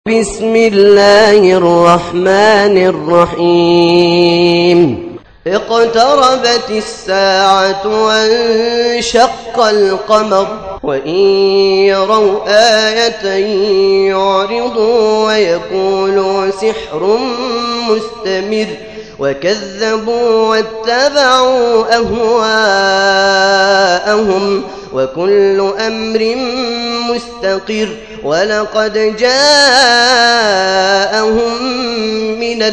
بسم الله الرحمن الرحيم اقتربت الساعة وانشق القمر وإن يروا آية يعرضوا ويقولوا سحر مستمر وكذبوا واتبعوا أهواءهم وكل أمر مستقر ولقد جاءهم من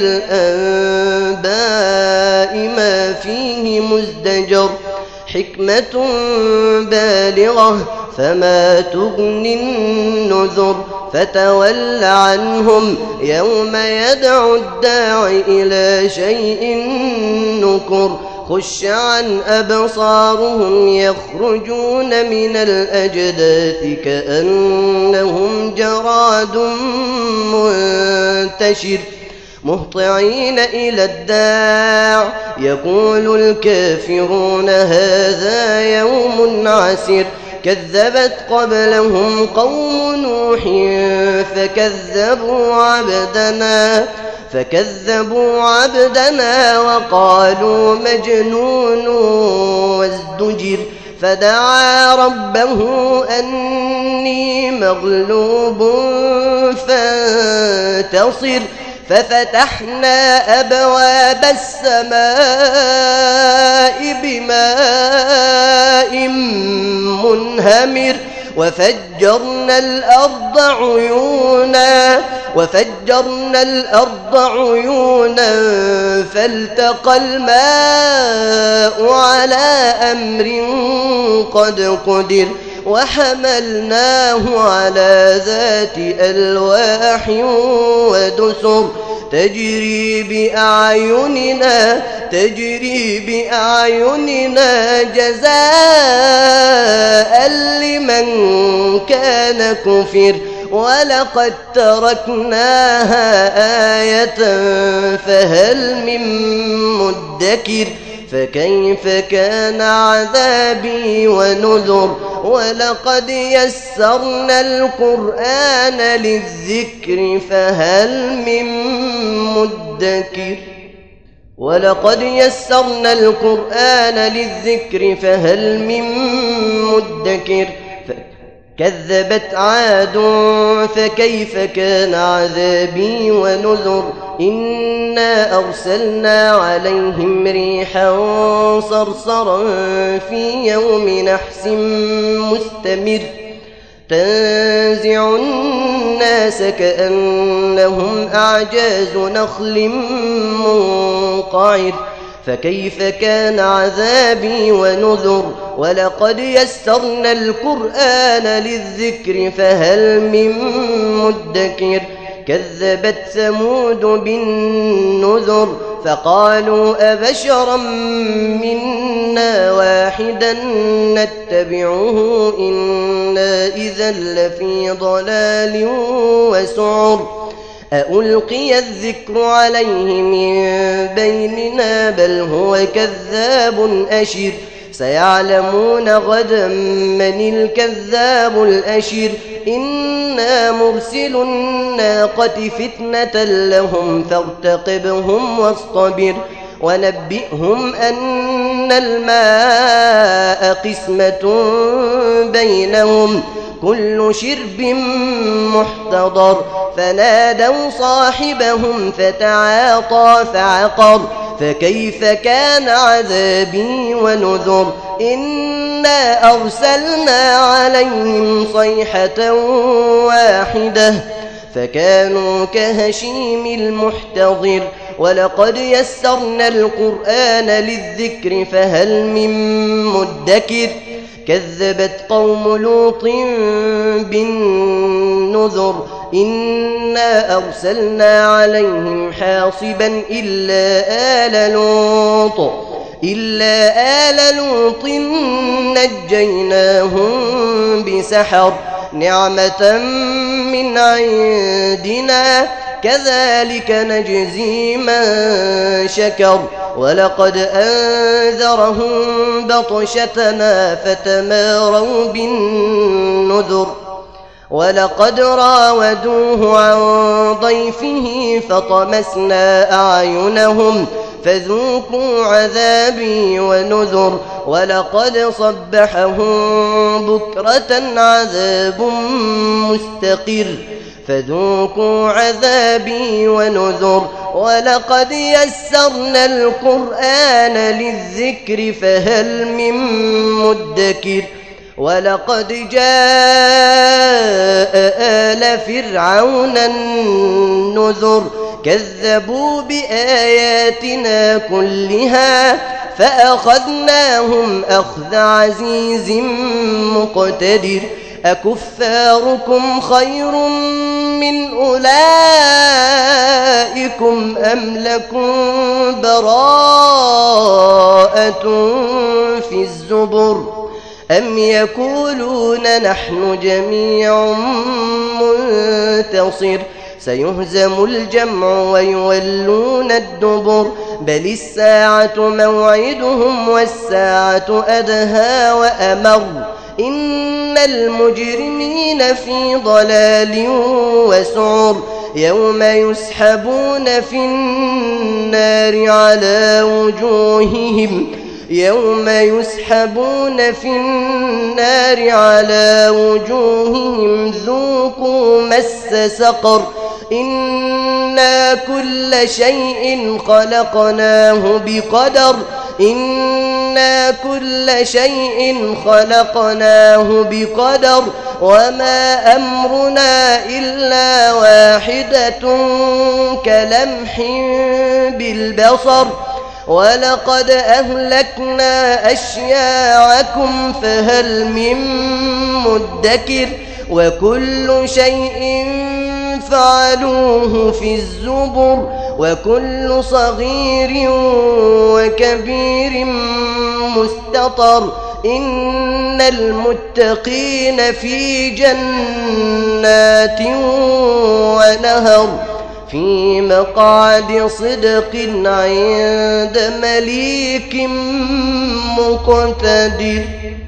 الأنباء ما فيه مزدجر حكمة بالغة فما تغني النذر فتول عنهم يوم يدعو الداعي إلى شيء نكر خش عن أبصارهم يخرجون من الأجداث كأنهم جراد منتشر مهطعين إلى الداع يقول الكافرون هذا يوم عسر كذبت قبلهم قوم نوح فكذبوا عبدنا وقالوا مجنون وازدجر فدعا ربه أني مغلوب فانتصر ففتحنا أبواب السماء بماء منهمر وفجرنا الأرض عيونا فالتقى الماء على أمر قد قدر وحملناه على ذات ألواح ودسر تجري بأعيننا جزاء لمن كان كفر ولقد تركناها آية فهل من مدكر فكيف كان عذابي ونذر ولقد يسرنا القرآن للذكر فهل من مدكر كذبت عاد فكيف كان عذابي ونذر إنا أرسلنا عليهم ريحا صرصرا في يوم نحس مستمر تنزع الناس كأنهم أعجاز نخل منقعر فكيف كان عذابي ونذر ولقد يسرنا القرآن للذكر فهل من مدكر كذبت ثمود بالنذر فقالوا أبشرا منا واحدا نتبعه إنا إذا لفي ضلال وسعر أألقي الذكر عليه من بيننا بل هو كذاب أشر سيعلمون غدا من الكذاب الأشر إنا مرسل الناقة فتنة لهم فارتقبهم واصطبر ونبئهم أن الماء قسمة بينهم كل شرب محتضر فنادوا صاحبهم فتعاطى فعقر فكيف كان عذابي ونذر إنا أرسلنا عليهم صيحة واحدة فكانوا كهشيم المحتضر ولقد يسرنا القرآن للذكر فهل من مدكر كذبت قوم لوط بالنذر إنا أرسلنا عليهم حاصبا إلا آل لوط نجيناهم بسحر نعمة من عندنا كذلك نجزي من شكر ولقد أنذرهم بطشتنا فتماروا بالنذر ولقد راودوه عن ضيفه فطمسنا أعينهم فذوقوا عذابي ونذر ولقد صبحهم بكرة عذاب مستقر فذوقوا عذابي ونذر ولقد يسرنا القرآن للذكر فهل من مدكر ولقد جاء آل فرعون النذر كذبوا بآياتنا كلها فأخذناهم أخذ عزيز مقتدر أكفاركم خير من أولئكم أم لكم براءة في الزبر أم يقولون نحن جميع منتصر سيهزم الجمع ويولون الدبر بل الساعة موعدهم والساعة أدهى وأمر إن المجرمين في ضلال وسعر يوم يسحبون في النار على وجوههم ذوقوا مس سقر إنا كل شيء خلقناه بقدر وما أمرنا إلا واحدة كلمح بالبصر ولقد أهلكنا أشياعكم فهل من مدكر وكل شيء فعلوه في الزبر وكل صغير وكبير مستطر إن المتقين في جنات ونهر في مقعد صدق عند مليك مقتدر.